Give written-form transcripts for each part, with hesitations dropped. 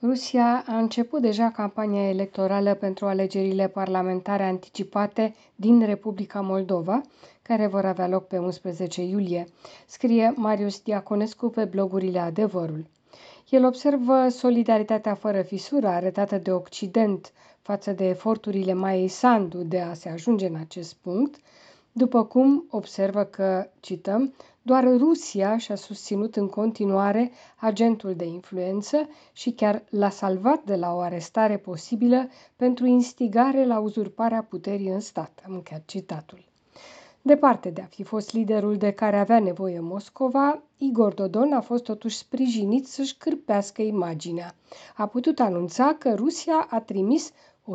Rusia a început deja campania electorală pentru alegerile parlamentare anticipate din Republica Moldova, care vor avea loc pe 11 iulie, scrie Marius Diaconescu pe blogurile Adevărul. El observă solidaritatea fără fisură arătată de Occident față de eforturile Maiei Sandu de a se ajunge în acest punct, după cum observă că, cităm, doar Rusia și-a susținut în continuare agentul de influență și chiar l-a salvat de la o arestare posibilă pentru instigare la uzurparea puterii în stat. Am încheiat citatul. Departe de a fi fost liderul de care avea nevoie Moscova, Igor Dodon a fost totuși sprijinit să-și cârpească imaginea. A putut anunța că Rusia a trimis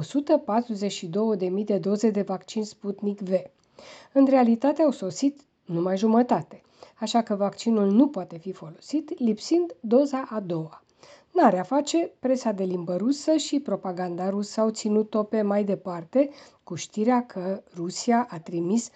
142.000 de doze de vaccin Sputnik V. În realitate au sosit numai jumătate, așa că vaccinul nu poate fi folosit, lipsind doza a doua. N-are a face, presa de limbă rusă și propaganda rusă au ținut-o pe mai departe cu știrea că Rusia a trimis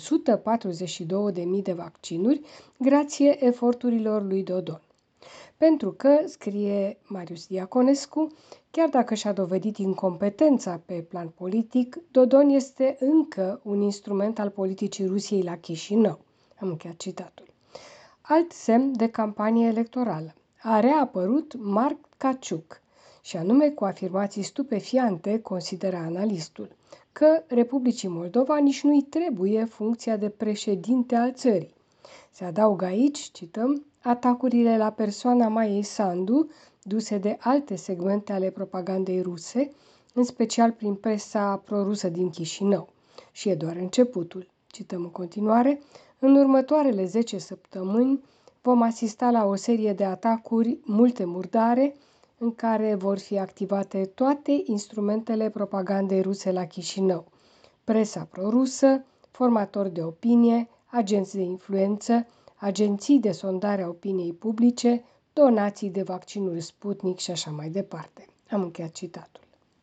142.000 de vaccinuri grație eforturilor lui Dodon. Pentru că, scrie Marius Diaconescu, chiar dacă și-a dovedit incompetența pe plan politic, Dodon este încă un instrument al politicii Rusiei la Chișinău. Am încheiat citatul. Alt semn de campanie electorală. A reapărut Marc Caciuc, și anume cu afirmații stupefiante, consideră analistul, că Republicii Moldova nici nu-i trebuie funcția de președinte al țării. Se adaugă aici, cităm, atacurile la persoana Maiei Sandu, duse de alte segmente ale propagandei ruse, în special prin presa prorusă din Chișinău. Și e doar începutul. Cităm în continuare, în următoarele 10 săptămâni vom asista la o serie de atacuri multe murdare, în care vor fi activate toate instrumentele propagandei ruse la Chișinău. Presa prorusă, formatori de opinie, agenți de influență, agenții de sondare a opiniei publice, donații de vaccinuri Sputnik și așa mai departe. Am încheiat citatul.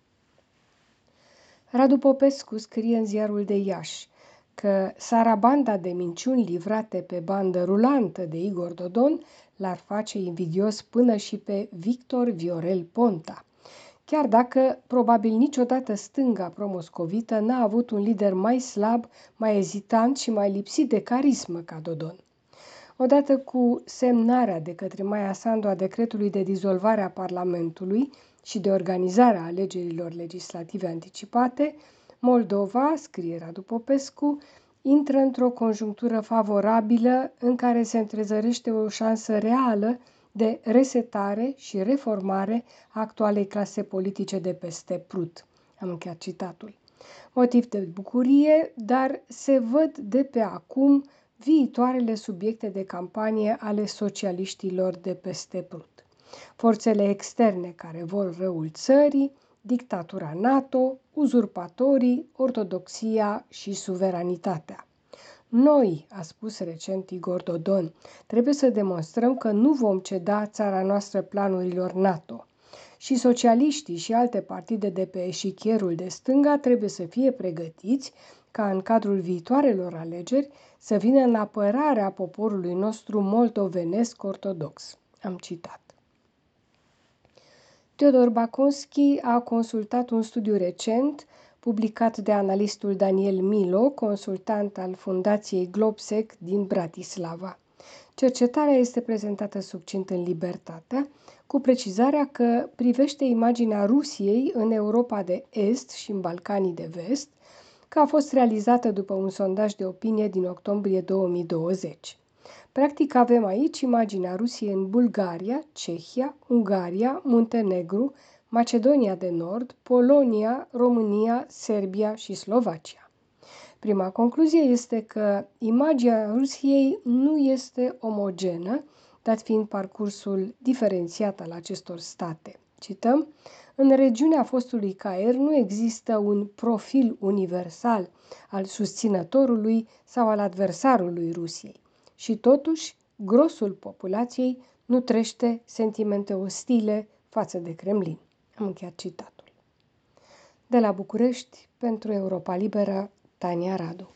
Radu Popescu scrie în Ziarul de Iași că sarabanda de minciuni livrate pe bandă rulantă de Igor Dodon l-ar face invidios până și pe Victor Viorel Ponta. Chiar dacă probabil niciodată stânga promoscovită n-a avut un lider mai slab, mai ezitant și mai lipsit de carismă ca Dodon. Odată cu semnarea de către Maia Sandu a decretului de dizolvare a Parlamentului și de organizarea alegerilor legislative anticipate, Moldova, scrie Radu Popescu, intră într-o conjunctură favorabilă în care se întrezărește o șansă reală de resetare și reformare a actualei clase politice de peste Prut. Am încheiat citatul. Motiv de bucurie, dar se văd de pe acum viitoarele subiecte de campanie ale socialiștilor de peste Prut. Forțele externe care vor răul țării, dictatura NATO, uzurpatorii, ortodoxia și suveranitatea. Noi, a spus recent Igor Dodon, trebuie să demonstrăm că nu vom ceda țara noastră planurilor NATO. Și socialiștii și alte partide de pe eșichierul de stânga trebuie să fie pregătiți ca în cadrul viitoarelor alegeri să vină în apărarea poporului nostru moldovenesc ortodox. Am citat. Teodor Baconski a consultat un studiu recent publicat de analistul Daniel Milo, consultant al Fundației Globsec din Bratislava. Cercetarea este prezentată succint în Libertatea, cu precizarea că privește imaginea Rusiei în Europa de Est și în Balcanii de Vest, că a fost realizată după un sondaj de opinie din octombrie 2020. Practic avem aici imaginea Rusiei în Bulgaria, Cehia, Ungaria, Muntenegru, Macedonia de Nord, Polonia, România, Serbia și Slovacia. Prima concluzie este că imaginea Rusiei nu este omogenă, dat fiind parcursul diferențiat al acestor state. Cităm, în regiunea fostului CAER nu există un profil universal al susținătorului sau al adversarului Rusiei. Și totuși, grosul populației nutrește sentimente ostile față de Kremlin. Am încheiat citatul. De la București, pentru Europa Liberă, Tania Radu.